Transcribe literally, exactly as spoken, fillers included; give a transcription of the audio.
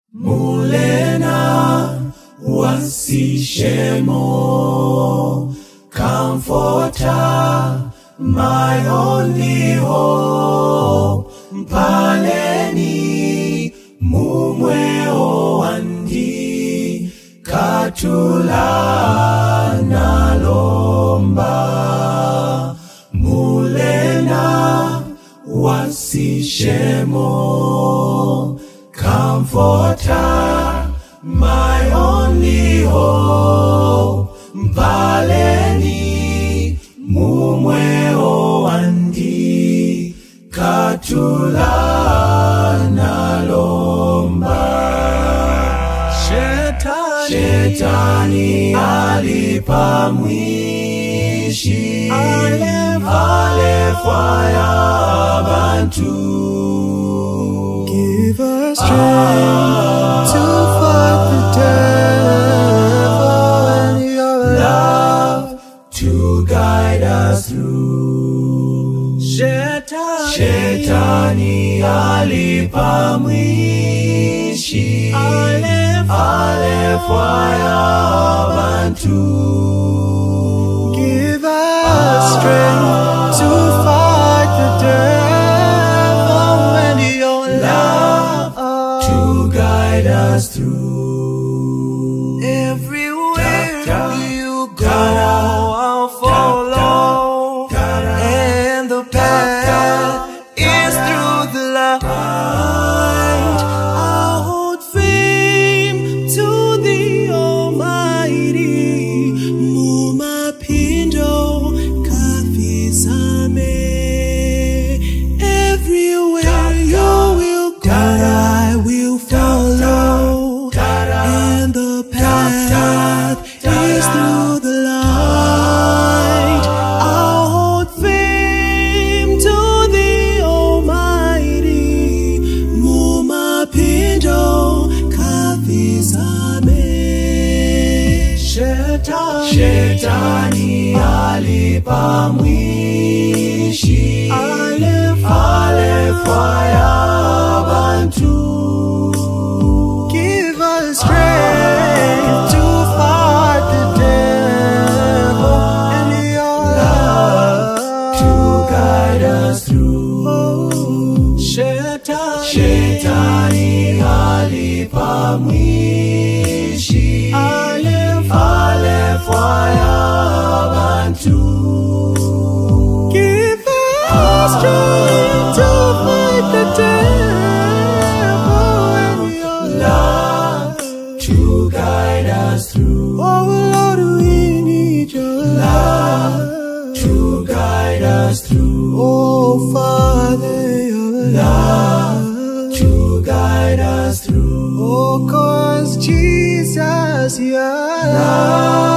Mulena wasishemo, comforter, my only hope. Mpaleni mumwe owandi, katula nalomba. Mulena wasishemo, comforter, my only hope. Mpaleni mumwe owandi, katula nalomba. Shetani, Shetani alipa mwishi, alefaya bantu. Give us strength to fight the devil, and your love to guide us through. Shetani, Shetani alipa mwishi, alefaya bantu. Give us strength to fight the devil, and your love to guide us through. everywhere Da, da, you go. da, I'll follow, da, da, and the path is through the light. I'll hold fame to the Almighty. Muma pindo kafisame. Everywhere you will go, I will follow, and the path is through the light. I'll hold fame to the Almighty. Muma pindo kafisame. Shetani, Shetani alipa mwishi, alefaya bantu. give us strength to fight the devil, and your love to guide us through. Shetani, Shetani alipa mwishi, alefaya bantu. give us strength to fight the devil, and your Love to guide us through. oh Lord, we need your love To guide us through. oh Father, your love To guide us through. oh, 'cause Jesus, your love